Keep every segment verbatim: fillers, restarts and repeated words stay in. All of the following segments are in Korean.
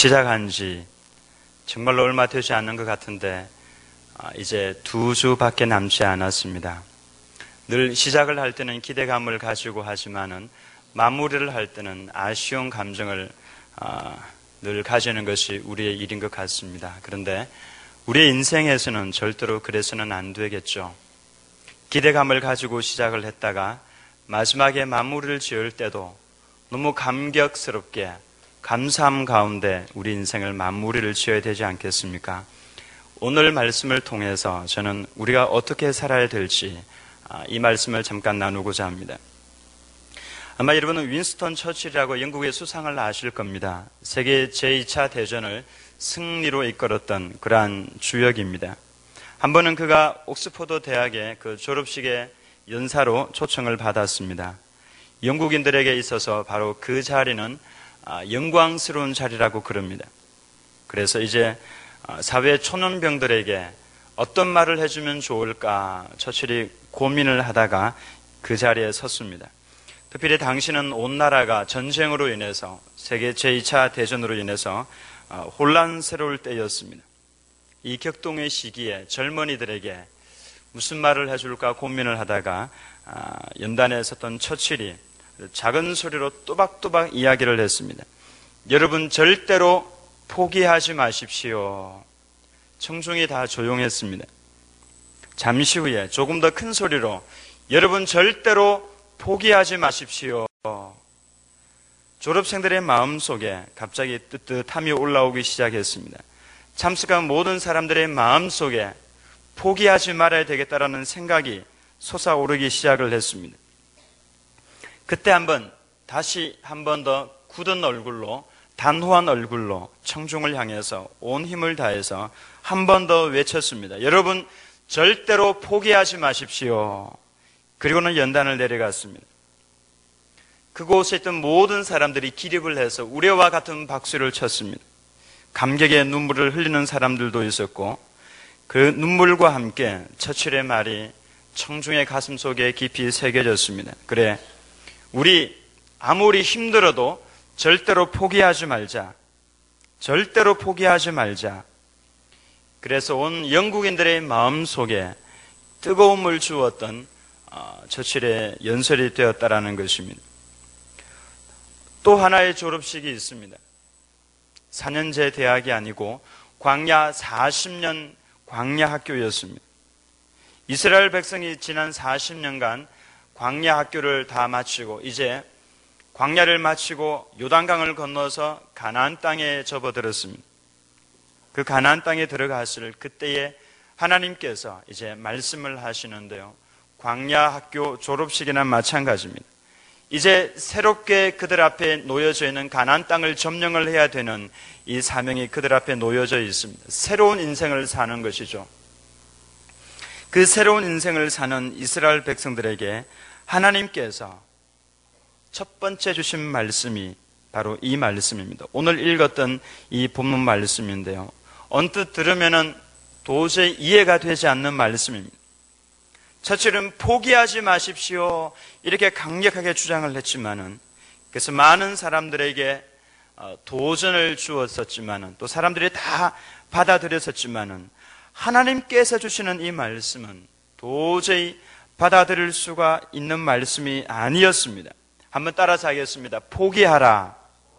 시작한 지 정말로 얼마 되지 않는 것 같은데 이제 두 주밖에 남지 않았습니다. 늘 시작을 할 때는 기대감을 가지고 하지만은 마무리를 할 때는 아쉬운 감정을 늘 가지는 것이 우리의 일인 것 같습니다. 그런데 우리의 인생에서는 절대로 그래서는 안 되겠죠. 기대감을 가지고 시작을 했다가 마지막에 마무리를 지을 때도 너무 감격스럽게 감사함 가운데 우리 인생을 마무리를 지어야 되지 않겠습니까? 오늘 말씀을 통해서 저는 우리가 어떻게 살아야 될지 이 말씀을 잠깐 나누고자 합니다. 아마 여러분은 윈스턴 처칠이라고 영국의 수상을 아실 겁니다. 세계 제이 차 대전을 승리로 이끌었던 그러한 주역입니다. 한 번은 그가 옥스퍼드 대학의 그 졸업식에 연사로 초청을 받았습니다. 영국인들에게 있어서 바로 그 자리는 영광스러운 자리라고 그럽니다. 그래서 이제 사회 초년병들에게 어떤 말을 해주면 좋을까 처칠이 고민을 하다가 그 자리에 섰습니다. 특별히 당시는 온 나라가 전쟁으로 인해서 세계 제이 차 대전으로 인해서 혼란스러울 때였습니다. 이 격동의 시기에 젊은이들에게 무슨 말을 해줄까 고민을 하다가 연단에 섰던 처칠이 작은 소리로 또박또박 이야기를 했습니다. 여러분 절대로 포기하지 마십시오. 청중이 다 조용했습니다. 잠시 후에 조금 더 큰 소리로 여러분 절대로 포기하지 마십시오. 졸업생들의 마음속에 갑자기 뜨뜻함이 올라오기 시작했습니다. 참석한 모든 사람들의 마음속에 포기하지 말아야 되겠다라는 생각이 솟아오르기 시작을 했습니다. 그때 한번 다시 한 번 더 굳은 얼굴로 단호한 얼굴로 청중을 향해서 온 힘을 다해서 한 번 더 외쳤습니다. 여러분 절대로 포기하지 마십시오. 그리고는 연단을 내려갔습니다. 그곳에 있던 모든 사람들이 기립을 해서 우레와 같은 박수를 쳤습니다. 감격의 눈물을 흘리는 사람들도 있었고 그 눈물과 함께 처칠의 말이 청중의 가슴 속에 깊이 새겨졌습니다. 그래, 우리 아무리 힘들어도 절대로 포기하지 말자. 절대로 포기하지 말자. 그래서 온 영국인들의 마음속에 뜨거움을 주었던 처칠의 연설이 되었다라는 것입니다. 또 하나의 졸업식이 있습니다. 사 년제 대학이 아니고 광야 사십 년 광야 학교였습니다. 이스라엘 백성이 지난 사십 년간 광야 학교를 다 마치고 이제 광야를 마치고 요단강을 건너서 가나안 땅에 접어들었습니다. 그 가나안 땅에 들어갔을 그때에 하나님께서 이제 말씀을 하시는데요. 광야 학교 졸업식이나 마찬가지입니다. 이제 새롭게 그들 앞에 놓여져 있는 가나안 땅을 점령을 해야 되는 이 사명이 그들 앞에 놓여져 있습니다. 새로운 인생을 사는 것이죠. 그 새로운 인생을 사는 이스라엘 백성들에게 하나님께서 첫 번째 주신 말씀이 바로 이 말씀입니다. 오늘 읽었던 이 본문 말씀인데요. 언뜻 들으면은 도저히 이해가 되지 않는 말씀입니다. 처칠은 포기하지 마십시오 이렇게 강력하게 주장을 했지만은 그래서 많은 사람들에게 도전을 주었었지만은 또 사람들이 다 받아들였었지만은 하나님께서 주시는 이 말씀은 도저히 받아들일 수가 있는 말씀이 아니었습니다. 한번 따라서 하겠습니다. 포기하라.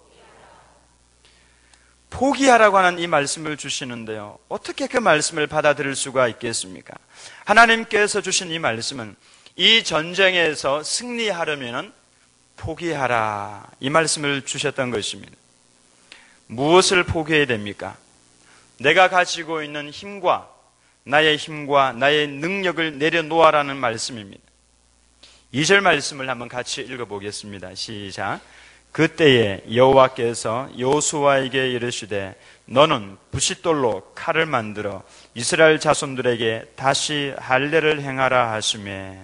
포기하라고 하는 이 말씀을 주시는데요. 어떻게 그 말씀을 받아들일 수가 있겠습니까? 하나님께서 주신 이 말씀은 이 전쟁에서 승리하려면 포기하라. 이 말씀을 주셨던 것입니다. 무엇을 포기해야 됩니까? 내가 가지고 있는 힘과 나의 힘과 나의 능력을 내려놓아라는 말씀입니다. 이 절 말씀을 한번 같이 읽어보겠습니다. 시작. 그때에 여호와께서 여호수아에게 이르시되 너는 부싯돌로 칼을 만들어 이스라엘 자손들에게 다시 할례를 행하라 하시매.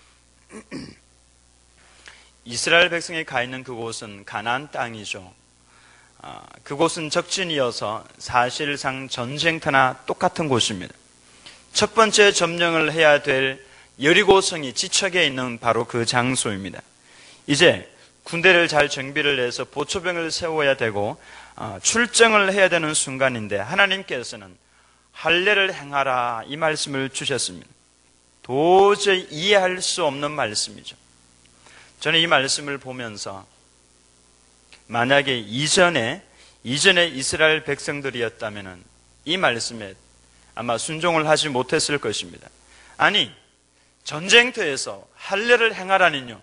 이스라엘 백성이 가 있는 그곳은 가나안 땅이죠. 그곳은 적진이어서 사실상 전쟁터나 똑같은 곳입니다. 첫 번째 점령을 해야 될 여리고성이 지척에 있는 바로 그 장소입니다. 이제 군대를 잘 정비를 해서 보초병을 세워야 되고 출정을 해야 되는 순간인데 하나님께서는 할례를 행하라 이 말씀을 주셨습니다. 도저히 이해할 수 없는 말씀이죠. 저는 이 말씀을 보면서 만약에 이전에 이전에 이스라엘 백성들이었다면 이 말씀에 아마 순종을 하지 못했을 것입니다. 아니, 전쟁터에서 할례를 행하라니요.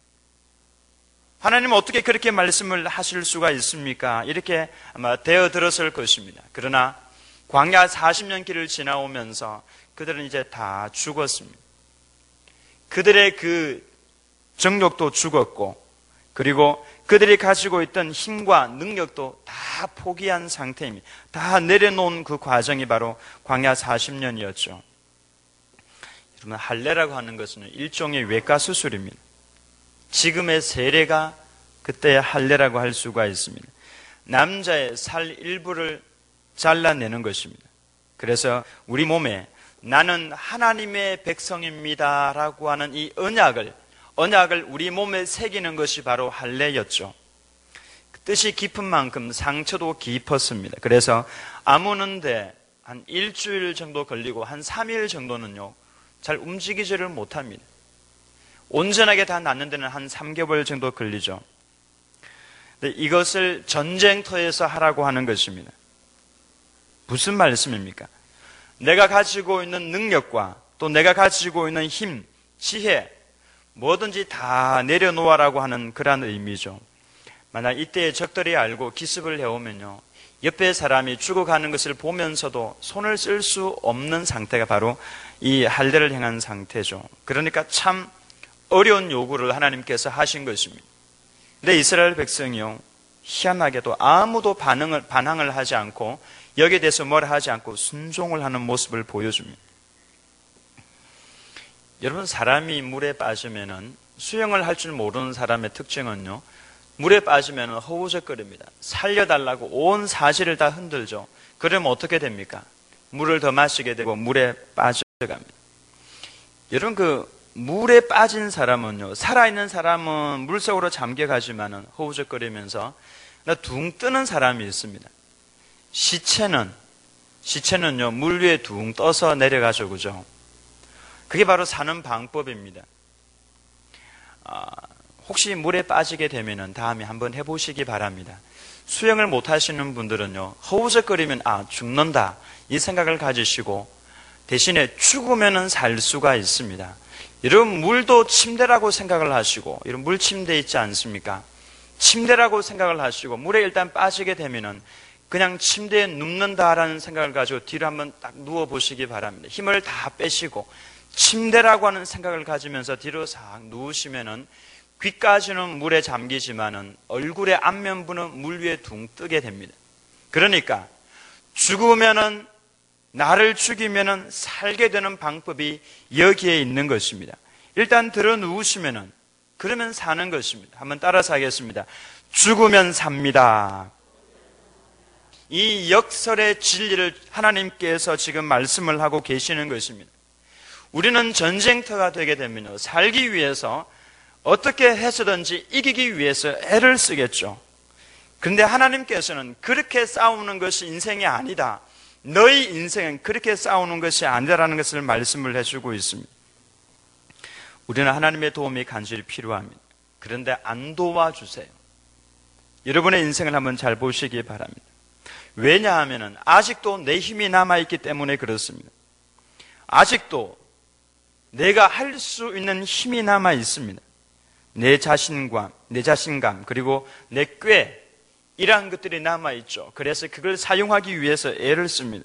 하나님은 어떻게 그렇게 말씀을 하실 수가 있습니까? 이렇게 아마 되어들었을 것입니다. 그러나 광야 사십 년 길을 지나오면서 그들은 이제 다 죽었습니다. 그들의 그 정력도 죽었고, 그리고 그들이 가지고 있던 힘과 능력도 다 포기한 상태입니다. 다 내려놓은 그 과정이 바로 광야 사십 년이었죠. 여러분, 할례라고 하는 것은 일종의 외과 수술입니다. 지금의 세례가 그때의 할례라고 할 수가 있습니다. 남자의 살 일부를 잘라내는 것입니다. 그래서 우리 몸에 나는 하나님의 백성입니다 라고 하는 이 언약을 언약을 우리 몸에 새기는 것이 바로 할례였죠. 뜻이 깊은 만큼 상처도 깊었습니다. 그래서 아무는데 한 일주일 정도 걸리고 한 삼 일 정도는요 잘 움직이지를 못합니다. 온전하게 다 낫는 데는 한 삼 개월 정도 걸리죠. 근데 이것을 전쟁터에서 하라고 하는 것입니다. 무슨 말씀입니까? 내가 가지고 있는 능력과 또 내가 가지고 있는 힘, 지혜, 뭐든지 다 내려놓아라고 하는 그런 의미죠. 만약 이때에 적들이 알고 기습을 해오면요, 옆에 사람이 죽어가는 것을 보면서도 손을 쓸 수 없는 상태가 바로 이 할례를 행한 상태죠. 그러니까 참 어려운 요구를 하나님께서 하신 것입니다. 근데 이스라엘 백성이요, 희한하게도 아무도 반응을, 반항을 하지 않고 여기에 대해서 뭐라 하지 않고 순종을 하는 모습을 보여줍니다. 여러분, 사람이 물에 빠지면은 수영을 할 줄 모르는 사람의 특징은요, 물에 빠지면 허우적거립니다. 살려달라고 온 사지를 다 흔들죠. 그러면 어떻게 됩니까? 물을 더 마시게 되고 물에 빠져갑니다. 여러분, 그 물에 빠진 사람은요, 살아있는 사람은 물속으로 잠겨가지만은 허우적거리면서 둥 뜨는 사람이 있습니다. 시체는 시체는요 물 위에 둥 떠서 내려가죠, 그죠? 그게 바로 사는 방법입니다. 아, 혹시 물에 빠지게 되면은 다음에 한번 해보시기 바랍니다. 수영을 못 하시는 분들은요, 허우적거리면 아 죽는다 이 생각을 가지시고 대신에 죽으면은 살 수가 있습니다. 여러분, 물도 침대라고 생각을 하시고, 이런 물 침대 있지 않습니까? 침대라고 생각을 하시고 물에 일단 빠지게 되면은 그냥 침대에 눕는다라는 생각을 가지고 뒤로 한번 딱 누워보시기 바랍니다. 힘을 다 빼시고 침대라고 하는 생각을 가지면서 뒤로 싹 누우시면은 귀까지는 물에 잠기지만은 얼굴의 안면부는 물 위에 둥 뜨게 됩니다. 그러니까 죽으면은, 나를 죽이면은 살게 되는 방법이 여기에 있는 것입니다. 일단 들어 누우시면은 그러면 사는 것입니다. 한번 따라서 하겠습니다. 죽으면 삽니다. 이 역설의 진리를 하나님께서 지금 말씀을 하고 계시는 것입니다. 우리는 전쟁터가 되게 되면요, 살기 위해서 어떻게 해서든지 이기기 위해서 애를 쓰겠죠. 그런데 하나님께서는 그렇게 싸우는 것이 인생이 아니다, 너희 인생은 그렇게 싸우는 것이 아니라는 것을 말씀을 해주고 있습니다. 우리는 하나님의 도움이 간절히 필요합니다. 그런데 안 도와주세요. 여러분의 인생을 한번 잘 보시기 바랍니다. 왜냐하면 아직도 내 힘이 남아있기 때문에 그렇습니다. 아직도 내가 할 수 있는 힘이 남아 있습니다. 내 자신감, 내 자신감, 그리고 내 꾀, 이러한 것들이 남아있죠. 그래서 그걸 사용하기 위해서 애를 씁니다.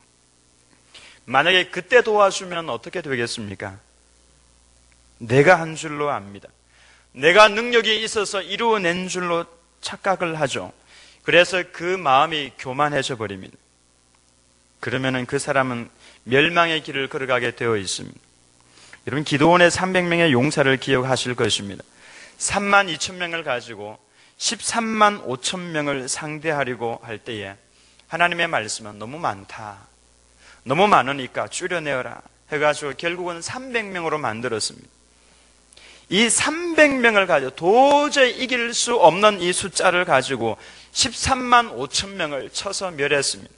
만약에 그때 도와주면 어떻게 되겠습니까? 내가 한 줄로 압니다. 내가 능력이 있어서 이루어낸 줄로 착각을 하죠. 그래서 그 마음이 교만해져 버립니다. 그러면은 그 사람은 멸망의 길을 걸어가게 되어 있습니다. 여러분, 기드온의 삼백 명의 용사를 기억하실 것입니다. 삼만 이천 명을 가지고 십삼만 오천 명을 상대하려고 할 때에 하나님의 말씀은 너무 많다, 너무 많으니까 줄여내어라 해가지고 결국은 삼백 명으로 만들었습니다. 이 삼백 명을 가지고 도저히 이길 수 없는 이 숫자를 가지고 십삼만 오천 명을 쳐서 멸했습니다.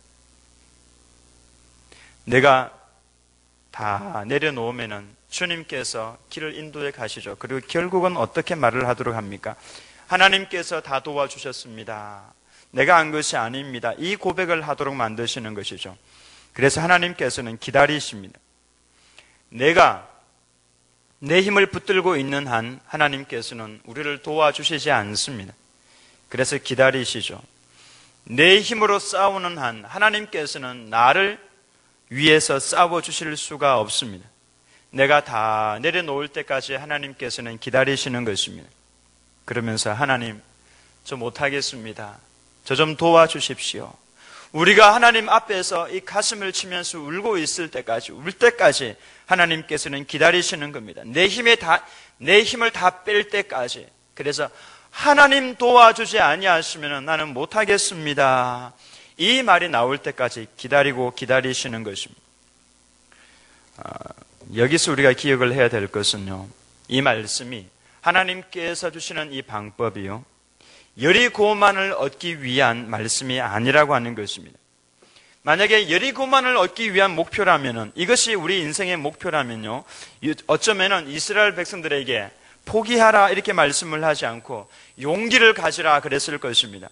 내가 다 내려놓으면은 주님께서 길을 인도해 가시죠. 그리고 결국은 어떻게 말을 하도록 합니까? 하나님께서 다 도와주셨습니다. 내가 한 것이 아닙니다. 이 고백을 하도록 만드시는 것이죠. 그래서 하나님께서는 기다리십니다. 내가 내 힘을 붙들고 있는 한 하나님께서는 우리를 도와주시지 않습니다. 그래서 기다리시죠. 내 힘으로 싸우는 한 하나님께서는 나를 위해서 싸워주실 수가 없습니다. 내가 다 내려놓을 때까지 하나님께서는 기다리시는 것입니다. 그러면서 하나님, 저 못하겠습니다. 저 좀 도와주십시오. 우리가 하나님 앞에서 이 가슴을 치면서 울고 있을 때까지, 울 때까지 하나님께서는 기다리시는 겁니다. 내 힘에 다, 내 힘을 다 뺄 때까지. 그래서 하나님 도와주지 아니하시면 나는 못하겠습니다. 이 말이 나올 때까지 기다리고 기다리시는 것입니다. 아, 여기서 우리가 기억을 해야 될 것은요, 이 말씀이 하나님께서 주시는 이 방법이요, 여리고만을 얻기 위한 말씀이 아니라고 하는 것입니다. 만약에 여리고만을 얻기 위한 목표라면은, 이것이 우리 인생의 목표라면요, 어쩌면은 이스라엘 백성들에게 포기하라 이렇게 말씀을 하지 않고 용기를 가지라 그랬을 것입니다.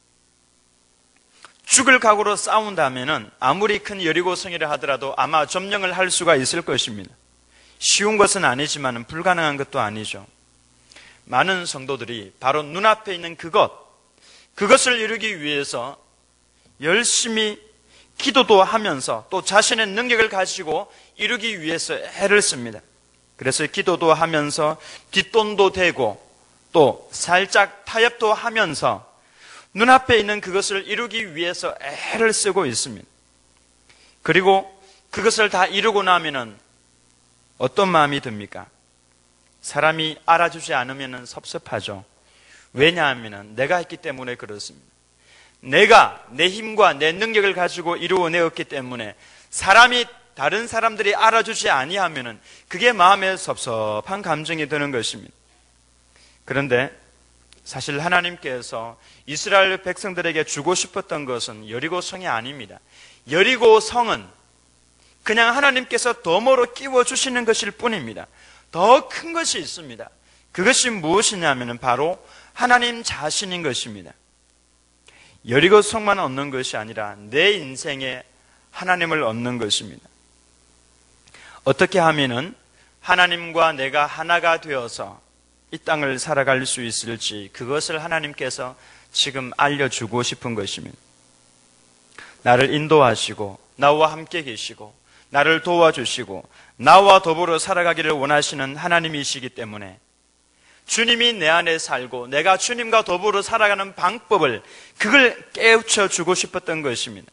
죽을 각오로 싸운다면은 아무리 큰 여리고성이라 하더라도 아마 점령을 할 수가 있을 것입니다. 쉬운 것은 아니지만 불가능한 것도 아니죠. 많은 성도들이 바로 눈앞에 있는 그것, 그것을 이루기 위해서 열심히 기도도 하면서 또 자신의 능력을 가지고 이루기 위해서 애를 씁니다. 그래서 기도도 하면서 뒷돈도 대고 또 살짝 타협도 하면서 눈앞에 있는 그것을 이루기 위해서 애를 쓰고 있습니다. 그리고 그것을 다 이루고 나면은 어떤 마음이 듭니까? 사람이 알아주지 않으면 섭섭하죠. 왜냐하면 내가 했기 때문에 그렇습니다. 내가 내 힘과 내 능력을 가지고 이루어내었기 때문에 사람이, 다른 사람들이 알아주지 아니하면 그게 마음에 섭섭한 감정이 드는 것입니다. 그런데 사실 하나님께서 이스라엘 백성들에게 주고 싶었던 것은 여리고성이 아닙니다. 여리고성은 그냥 하나님께서 덤으로 끼워주시는 것일 뿐입니다. 더 큰 것이 있습니다. 그것이 무엇이냐면 바로 하나님 자신인 것입니다. 여리고성만 얻는 것이 아니라 내 인생에 하나님을 얻는 것입니다. 어떻게 하면은 하나님과 내가 하나가 되어서 이 땅을 살아갈 수 있을지, 그것을 하나님께서 지금 알려주고 싶은 것입니다. 나를 인도하시고 나와 함께 계시고 나를 도와주시고 나와 더불어 살아가기를 원하시는 하나님이시기 때문에 주님이 내 안에 살고 내가 주님과 더불어 살아가는 방법을, 그걸 깨우쳐 주고 싶었던 것입니다.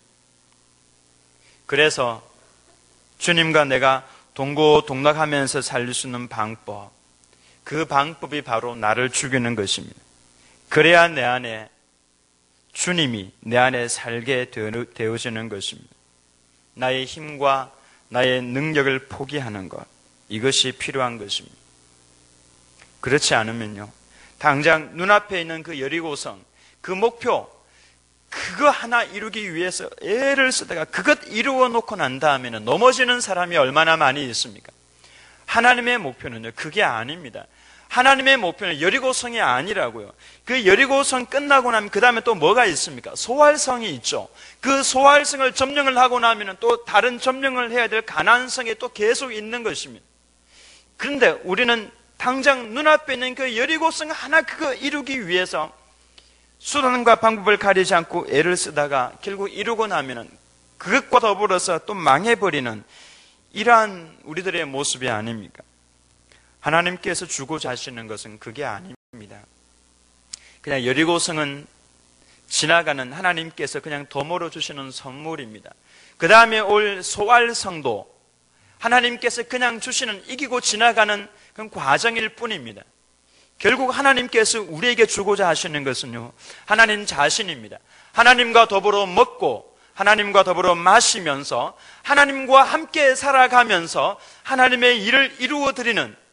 그래서 주님과 내가 동고동락하면서 살 수 있는 방법, 그 방법이 바로 나를 죽이는 것입니다. 그래야 내 안에 주님이 내 안에 살게 되어지는 것입니다. 나의 힘과 나의 능력을 포기하는 것, 이것이 필요한 것입니다. 그렇지 않으면요, 당장 눈앞에 있는 그 여리고성, 그 목표, 그거 하나 이루기 위해서 애를 쓰다가 그것 이루어 놓고 난 다음에는 넘어지는 사람이 얼마나 많이 있습니까? 하나님의 목표는요, 그게 아닙니다. 하나님의 목표는 여리고성이 아니라고요. 그 여리고성 끝나고 나면 그 다음에 또 뭐가 있습니까? 소활성이 있죠. 그 소활성을 점령을 하고 나면 또 다른 점령을 해야 될 가나안성이 또 계속 있는 것입니다. 그런데 우리는 당장 눈앞에 있는 그 여리고성 하나 그거 이루기 위해서 수단과 방법을 가리지 않고 애를 쓰다가 결국 이루고 나면 그것과 더불어서 또 망해버리는 이러한 우리들의 모습이 아닙니까? 하나님께서 주고자 하시는 것은 그게 아닙니다. 그냥 여리고성은 지나가는, 하나님께서 그냥 덤으로 주시는 선물입니다. 그 다음에 올 소활성도 하나님께서 그냥 주시는, 이기고 지나가는 그런 과정일 뿐입니다. 결국 하나님께서 우리에게 주고자 하시는 것은요, 하나님 자신입니다. 하나님과 더불어 먹고 하나님과 더불어 마시면서 하나님과 함께 살아가면서 하나님의 일을 이루어 드리는,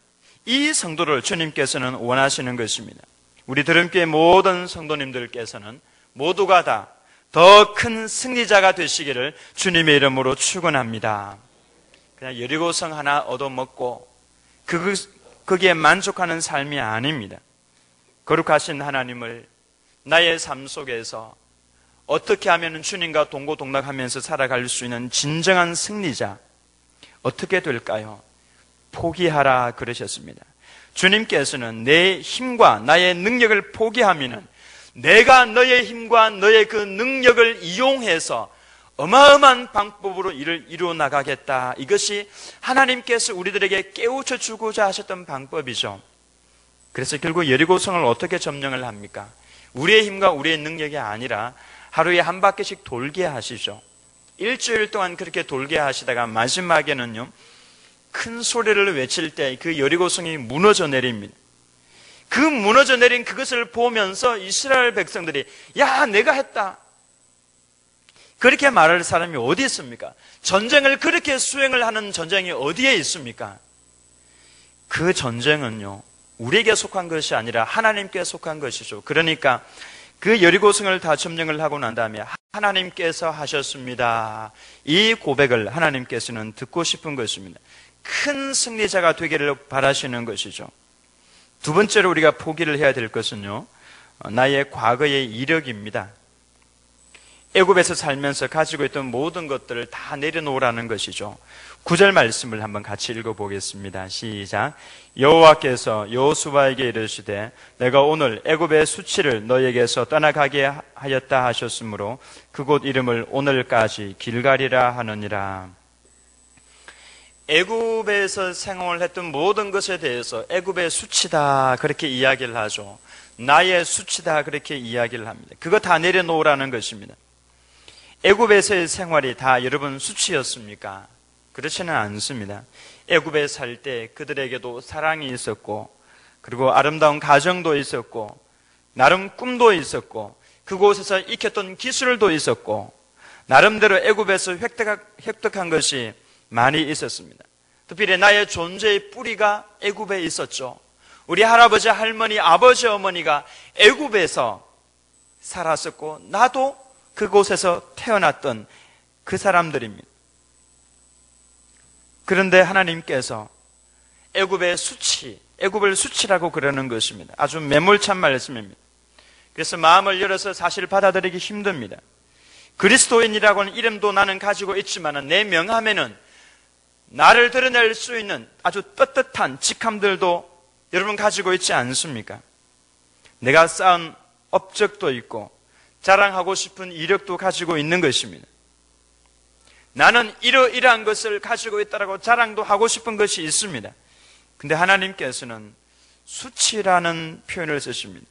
이 성도를 주님께서는 원하시는 것입니다. 우리 드림교회 모든 성도님들께서는 모두가 다 더 큰 승리자가 되시기를 주님의 이름으로 축원합니다. 그냥 여리고성 하나 얻어먹고 그, 거기에 만족하는 삶이 아닙니다. 거룩하신 하나님을 나의 삶 속에서 어떻게 하면 주님과 동고동락하면서 살아갈 수 있는 진정한 승리자 어떻게 될까요? 포기하라 그러셨습니다. 주님께서는 내 힘과 나의 능력을 포기하면은 내가 너의 힘과 너의 그 능력을 이용해서 어마어마한 방법으로 일을 이루어 나가겠다. 이것이 하나님께서 우리들에게 깨우쳐 주고자 하셨던 방법이죠. 그래서 결국 여리고성을 어떻게 점령을 합니까? 우리의 힘과 우리의 능력이 아니라 하루에 한 바퀴씩 돌게 하시죠. 일주일 동안 그렇게 돌게 하시다가 마지막에는요, 큰 소리를 외칠 때 그 여리고성이 무너져 내립니다. 그 무너져 내린 그것을 보면서 이스라엘 백성들이 야, 내가 했다. 그렇게 말할 사람이 어디 있습니까? 전쟁을 그렇게 수행을 하는 전쟁이 어디에 있습니까? 그 전쟁은요, 우리에게 속한 것이 아니라 하나님께 속한 것이죠. 그러니까 그 여리고성을 다 점령을 하고 난 다음에 하나님께서 하셨습니다. 이 고백을 하나님께서는 듣고 싶은 것입니다. 큰 승리자가 되기를 바라시는 것이죠. 두 번째로 우리가 포기를 해야 될 것은요, 나의 과거의 이력입니다. 애굽에서 살면서 가지고 있던 모든 것들을 다 내려놓으라는 것이죠. 구절 말씀을 한번 같이 읽어보겠습니다. 시작. 여호와께서 여호수아에게 이르시되 내가 오늘 애굽의 수치를 너에게서 떠나가게 하였다 하셨으므로 그곳 이름을 오늘까지 길갈이라 하느니라. 애굽에서 생활했던 모든 것에 대해서 애굽의 수치다 그렇게 이야기를 하죠. 나의 수치다 그렇게 이야기를 합니다. 그거 다 내려놓으라는 것입니다. 애굽에서의 생활이 다 여러분 수치였습니까? 그렇지는 않습니다. 애굽에 살 때 그들에게도 사랑이 있었고, 그리고 아름다운 가정도 있었고, 나름 꿈도 있었고, 그곳에서 익혔던 기술도 있었고, 나름대로 애굽에서 획득한 것이 많이 있었습니다. 특별히 나의 존재의 뿌리가 애굽에 있었죠. 우리 할아버지, 할머니, 아버지, 어머니가 애굽에서 살았었고 나도 그곳에서 태어났던 그 사람들입니다. 그런데 하나님께서 애굽의 수치, 애굽을 수치라고 그러는 것입니다. 아주 매몰찬 말씀입니다. 그래서 마음을 열어서 사실 받아들이기 힘듭니다. 그리스도인이라고는 이름도 나는 가지고 있지만 내 명함에는 나를 드러낼 수 있는 아주 떳떳한 직함들도 여러분 가지고 있지 않습니까? 내가 쌓은 업적도 있고 자랑하고 싶은 이력도 가지고 있는 것입니다. 나는 이러이러한 것을 가지고 있다라고 자랑도 하고 싶은 것이 있습니다. 근데 하나님께서는 수치라는 표현을 쓰십니다.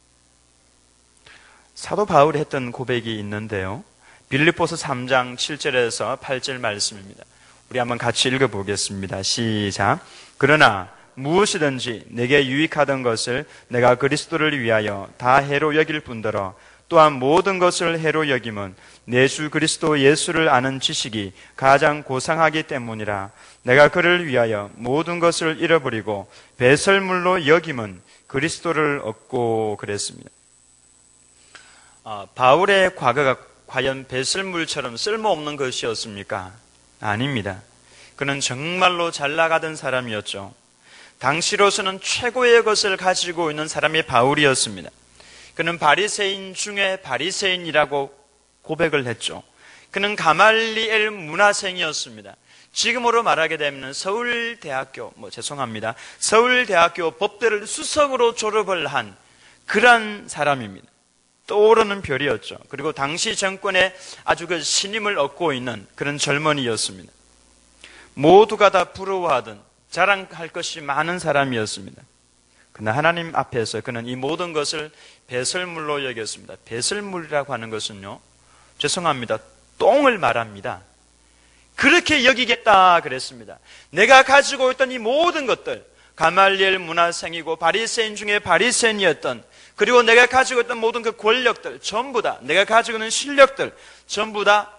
사도 바울이 했던 고백이 있는데요, 빌립보서 삼 장 칠 절에서 팔 절 말씀입니다. 우리 한번 같이 읽어보겠습니다. 시작. 그러나 무엇이든지 내게 유익하던 것을 내가 그리스도를 위하여 다 해로 여길 뿐더러 또한 모든 것을 해로 여김은 내 주 그리스도 예수를 아는 지식이 가장 고상하기 때문이라. 내가 그를 위하여 모든 것을 잃어버리고 배설물로 여김은 그리스도를 얻고 그랬습니다. 아, 바울의 과거가 과연 배설물처럼 쓸모없는 것이었습니까? 아닙니다. 그는 정말로 잘 나가던 사람이었죠. 당시로서는 최고의 것을 가지고 있는 사람이 바울이었습니다. 그는 바리새인 중에 바리새인이라고 고백을 했죠. 그는 가말리엘 문화생이었습니다. 지금으로 말하게 되면 서울대학교, 뭐 죄송합니다. 서울대학교 법대를 수석으로 졸업을 한 그런 사람입니다. 떠오르는 별이었죠. 그리고 당시 정권에 아주 그 신임을 얻고 있는 그런 젊은이였습니다. 모두가 다 부러워하던 자랑할 것이 많은 사람이었습니다. 그러나 하나님 앞에서 그는 이 모든 것을 배설물로 여겼습니다. 배설물이라고 하는 것은요, 죄송합니다, 똥을 말합니다. 그렇게 여기겠다 그랬습니다. 내가 가지고 있던 이 모든 것들, 가말리엘 문화생이고 바리새인 중에 바리새인이었던, 그리고 내가 가지고 있던 모든 그 권력들 전부 다, 내가 가지고 있는 실력들 전부 다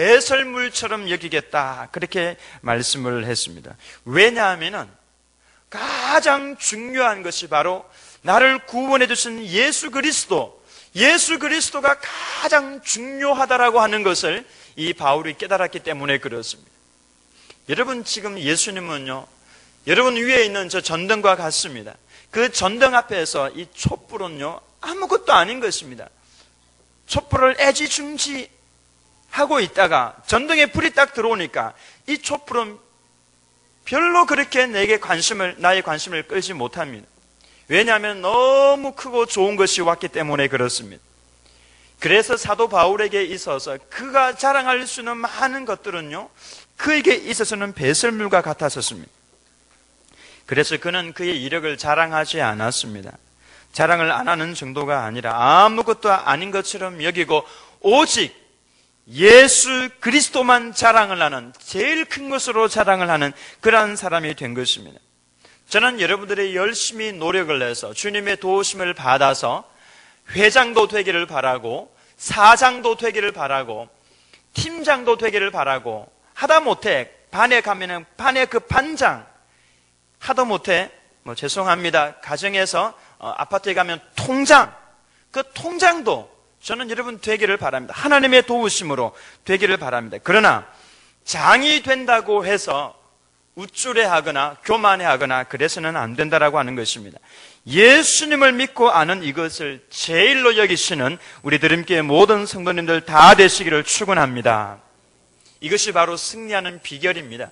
배설물처럼 여기겠다 그렇게 말씀을 했습니다. 왜냐하면은 가장 중요한 것이 바로 나를 구원해 주신 예수 그리스도, 예수 그리스도가 가장 중요하다라고 하는 것을 이 바울이 깨달았기 때문에 그렇습니다. 여러분, 지금 예수님은요, 여러분 위에 있는 저 전등과 같습니다. 그 전등 앞에서 이 촛불은요, 아무것도 아닌 것입니다. 촛불을 애지중지 하고 있다가 전등에 불이 딱 들어오니까 이 촛불은 별로 그렇게 내게 관심을, 나의 관심을 끌지 못합니다. 왜냐하면 너무 크고 좋은 것이 왔기 때문에 그렇습니다. 그래서 사도 바울에게 있어서 그가 자랑할 수 있는 많은 것들은요, 그에게 있어서는 배설물과 같았었습니다. 그래서 그는 그의 이력을 자랑하지 않았습니다. 자랑을 안 하는 정도가 아니라 아무것도 아닌 것처럼 여기고 오직 예수 그리스도만 자랑을 하는, 제일 큰 것으로 자랑을 하는 그러한 사람이 된 것입니다. 저는 여러분들이 열심히 노력을 해서 주님의 도우심을 받아서 회장도 되기를 바라고, 사장도 되기를 바라고, 팀장도 되기를 바라고, 하다못해 반에 가면은 반의 그 반장, 하다못해 뭐 죄송합니다, 가정에서 어, 아파트에 가면 통장, 그 통장도 저는 여러분 되기를 바랍니다. 하나님의 도우심으로 되기를 바랍니다. 그러나 장이 된다고 해서 우쭐해하거나 교만해하거나 그래서는 안 된다라고 하는 것입니다. 예수님을 믿고 아는 이것을 제일로 여기시는 우리 드림교회 모든 성도님들 다 되시기를 축원합니다. 이것이 바로 승리하는 비결입니다.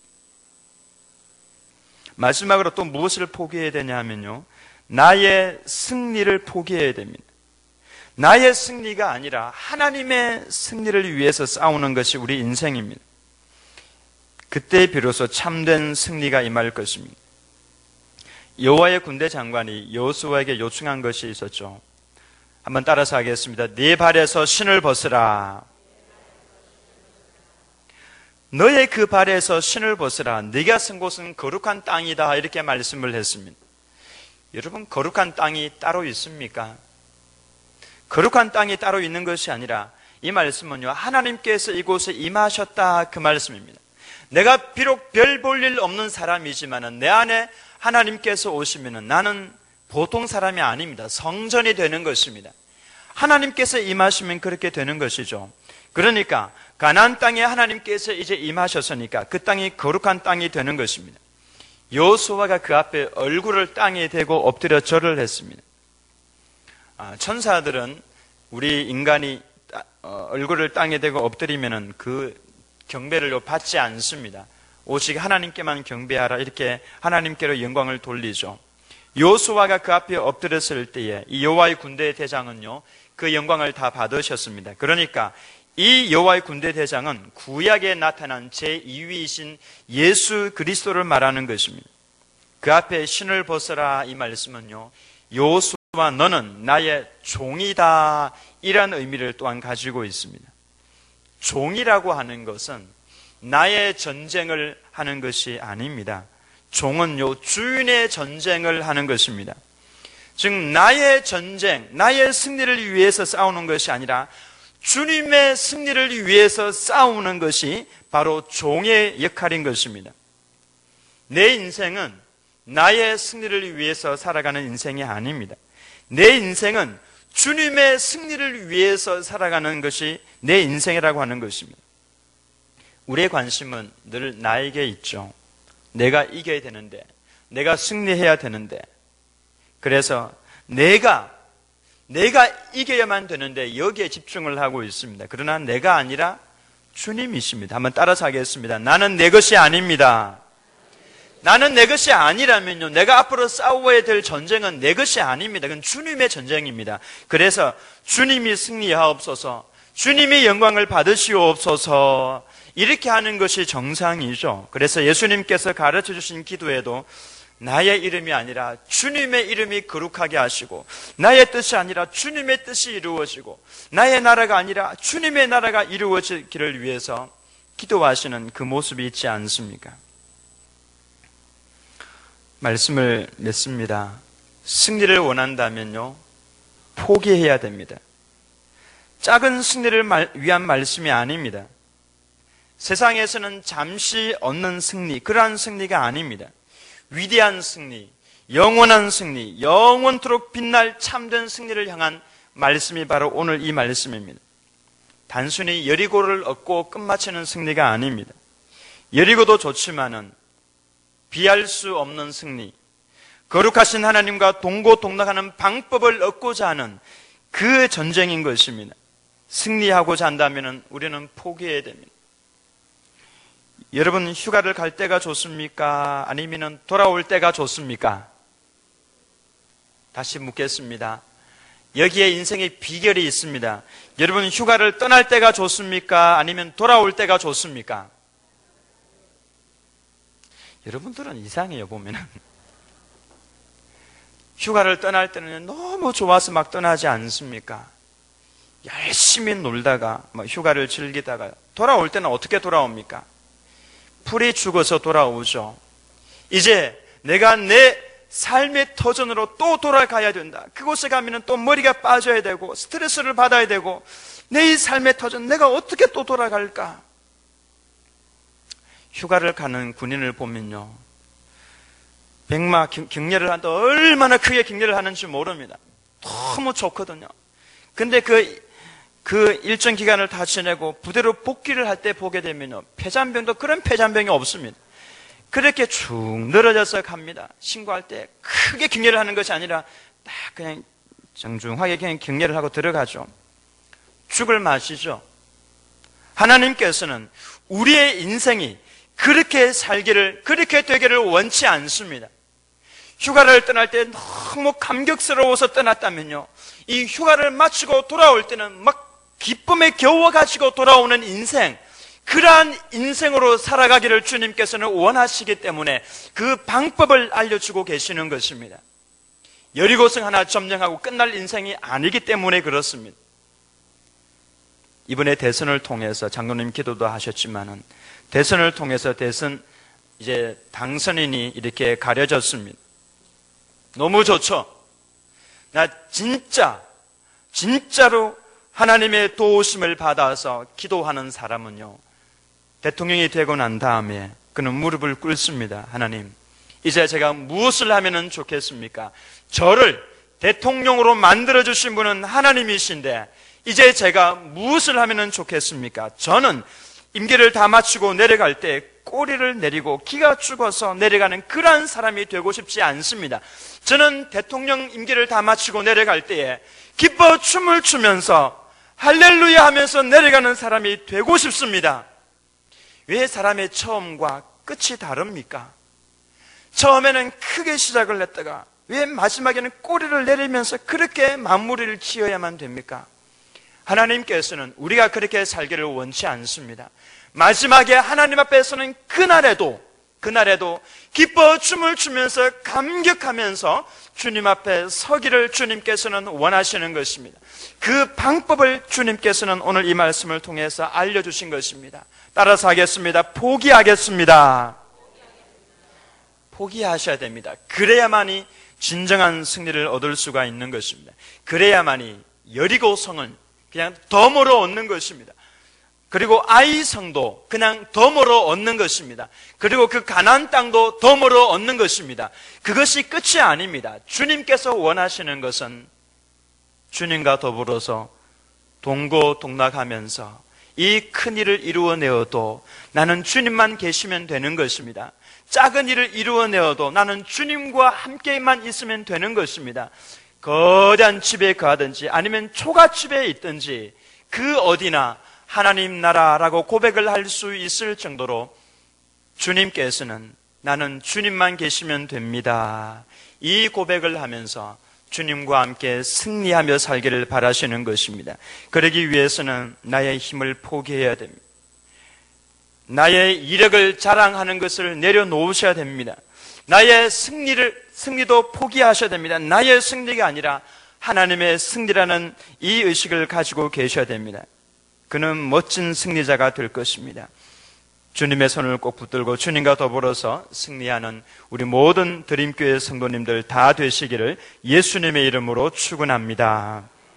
마지막으로 또 무엇을 포기해야 되냐 하면요, 나의 승리를 포기해야 됩니다. 나의 승리가 아니라 하나님의 승리를 위해서 싸우는 것이 우리 인생입니다. 그때 비로소 참된 승리가 임할 것입니다. 여호와의 군대 장관이 여호수아에게 요청한 것이 있었죠. 한번 따라서 하겠습니다. 네 발에서 신을 벗으라. 너의 그 발에서 신을 벗으라. 네가 쓴 곳은 거룩한 땅이다. 이렇게 말씀을 했습니다. 여러분, 거룩한 땅이 따로 있습니까? 거룩한 땅이 따로 있는 것이 아니라 이 말씀은요, 하나님께서 이곳에 임하셨다, 그 말씀입니다. 내가 비록 별 볼 일 없는 사람이지만 내 안에 하나님께서 오시면 나는 보통 사람이 아닙니다. 성전이 되는 것입니다. 하나님께서 임하시면 그렇게 되는 것이죠. 그러니까 가나안 땅에 하나님께서 이제 임하셨으니까 그 땅이 거룩한 땅이 되는 것입니다. 여호수아가 그 앞에 얼굴을 땅에 대고 엎드려 절을 했습니다. 천사들은 우리 인간이 얼굴을 땅에 대고 엎드리면 그 경배를 받지 않습니다. 오직 하나님께만 경배하라, 이렇게 하나님께로 영광을 돌리죠. 여호수아가 그 앞에 엎드렸을 때에 이 여호와의 군대 대장은요, 그 영광을 다 받으셨습니다. 그러니까 이 여호와의 군대 대장은 구약에 나타난 제이 위이신 예수 그리스도를 말하는 것입니다. 그 앞에 신을 벗어라, 이 말씀은요, 여호수아 너는 나의 종이다, 이란 의미를 또한 가지고 있습니다. 종이라고 하는 것은 나의 전쟁을 하는 것이 아닙니다. 종은요, 주인의 전쟁을 하는 것입니다. 즉 나의 전쟁, 나의 승리를 위해서 싸우는 것이 아니라 주님의 승리를 위해서 싸우는 것이 바로 종의 역할인 것입니다. 내 인생은 나의 승리를 위해서 살아가는 인생이 아닙니다. 내 인생은 주님의 승리를 위해서 살아가는 것이 내 인생이라고 하는 것입니다. 우리의 관심은 늘 나에게 있죠. 내가 이겨야 되는데, 내가 승리해야 되는데, 그래서 내가 내가 이겨야만 되는데 여기에 집중을 하고 있습니다. 그러나 내가 아니라 주님이십니다. 한번 따라서 하겠습니다. 나는 내 것이 아닙니다. 나는 내 것이 아니라면요, 내가 앞으로 싸워야 될 전쟁은 내 것이 아닙니다. 그건 주님의 전쟁입니다. 그래서 주님이 승리하옵소서, 주님이 영광을 받으시옵소서, 이렇게 하는 것이 정상이죠. 그래서 예수님께서 가르쳐 주신 기도에도 나의 이름이 아니라 주님의 이름이 거룩하게 하시고, 나의 뜻이 아니라 주님의 뜻이 이루어지고, 나의 나라가 아니라 주님의 나라가 이루어지기를 위해서 기도하시는 그 모습이 있지 않습니까? 말씀을 맺습니다. 승리를 원한다면요, 포기해야 됩니다. 작은 승리를 위한 말씀이 아닙니다. 세상에서는 잠시 얻는 승리, 그러한 승리가 아닙니다. 위대한 승리, 영원한 승리, 영원토록 빛날 참된 승리를 향한 말씀이 바로 오늘 이 말씀입니다. 단순히 여리고를 얻고 끝마치는 승리가 아닙니다. 여리고도 좋지만은 비할 수 없는 승리, 거룩하신 하나님과 동고동락하는 방법을 얻고자 하는 그 전쟁인 것입니다. 승리하고자 한다면 우리는 포기해야 됩니다. 여러분, 휴가를 갈 때가 좋습니까? 아니면 돌아올 때가 좋습니까? 다시 묻겠습니다. 여기에 인생의 비결이 있습니다. 여러분, 휴가를 떠날 때가 좋습니까? 아니면 돌아올 때가 좋습니까? 여러분들은 이상해요, 보면은. 휴가를 떠날 때는 너무 좋아서 막 떠나지 않습니까? 열심히 놀다가, 막 휴가를 즐기다가, 돌아올 때는 어떻게 돌아옵니까? 풀이 죽어서 돌아오죠. 이제 내가 내 삶의 터전으로 또 돌아가야 된다. 그곳에 가면 또 머리가 빠져야 되고 스트레스를 받아야 되고 내 삶의 터전 내가 어떻게 또 돌아갈까? 휴가를 가는 군인을 보면요, 백마 격려를 한다 얼마나 크게 격려를 하는지 모릅니다. 너무 좋거든요. 근데 그, 그 일정 기간을 다 지내고 부대로 복귀를 할 때 보게 되면요, 폐잔병도 그런 폐잔병이 없습니다. 그렇게 쭉 늘어져서 갑니다. 신고할 때 크게 격려를 하는 것이 아니라 딱 그냥 정중하게 그냥 격려를 하고 들어가죠. 죽을 마시죠. 하나님께서는 우리의 인생이 그렇게 살기를, 그렇게 되기를 원치 않습니다. 휴가를 떠날 때 너무 감격스러워서 떠났다면요, 이 휴가를 마치고 돌아올 때는 막 기쁨에 겨워가지고 돌아오는 인생, 그러한 인생으로 살아가기를 주님께서는 원하시기 때문에 그 방법을 알려주고 계시는 것입니다. 여리고성 하나 점령하고 끝날 인생이 아니기 때문에 그렇습니다. 이번에 대선을 통해서 장로님 기도도 하셨지만은 대선을 통해서 대선 이제 당선인이 이렇게 가려졌습니다. 너무 좋죠? 나 진짜 진짜로 하나님의 도우심을 받아서 기도하는 사람은요, 대통령이 되고 난 다음에 그는 무릎을 꿇습니다. 하나님, 이제 제가 무엇을 하면 좋겠습니까? 저를 대통령으로 만들어주신 분은 하나님이신데 이제 제가 무엇을 하면 좋겠습니까? 저는 임기를 다 마치고 내려갈 때 꼬리를 내리고 기가 죽어서 내려가는 그러한 사람이 되고 싶지 않습니다. 저는 대통령 임기를 다 마치고 내려갈 때에 기뻐 춤을 추면서 할렐루야 하면서 내려가는 사람이 되고 싶습니다. 왜 사람의 처음과 끝이 다릅니까? 처음에는 크게 시작을 했다가 왜 마지막에는 꼬리를 내리면서 그렇게 마무리를 지어야만 됩니까? 하나님께서는 우리가 그렇게 살기를 원치 않습니다. 마지막에 하나님 앞에서는 그날에도 그날에도 기뻐 춤을 추면서 감격하면서 주님 앞에 서기를 주님께서는 원하시는 것입니다. 그 방법을 주님께서는 오늘 이 말씀을 통해서 알려주신 것입니다. 따라서 하겠습니다. 포기하겠습니다. 포기하셔야 됩니다. 그래야만이 진정한 승리를 얻을 수가 있는 것입니다. 그래야만이 여리고성을 그냥 덤으로 얻는 것입니다. 그리고 아이 성도 그냥 덤으로 얻는 것입니다. 그리고 그 가나안 땅도 덤으로 얻는 것입니다. 그것이 끝이 아닙니다. 주님께서 원하시는 것은 주님과 더불어서 동고동락하면서 이 큰 일을 이루어내어도 나는 주님만 계시면 되는 것입니다. 작은 일을 이루어내어도 나는 주님과 함께만 있으면 되는 것입니다. 거대한 집에 가든지 아니면 초가집에 있든지 그 어디나 하나님 나라라고 고백을 할 수 있을 정도로 주님께서는 나는 주님만 계시면 됩니다, 이 고백을 하면서 주님과 함께 승리하며 살기를 바라시는 것입니다. 그러기 위해서는 나의 힘을 포기해야 됩니다. 나의 이력을 자랑하는 것을 내려놓으셔야 됩니다. 나의 승리를, 승리도 포기하셔야 됩니다. 나의 승리가 아니라 하나님의 승리라는 이 의식을 가지고 계셔야 됩니다. 그는 멋진 승리자가 될 것입니다. 주님의 손을 꼭 붙들고 주님과 더불어서 승리하는 우리 모든 드림교회 성도님들 다 되시기를 예수님의 이름으로 축원합니다.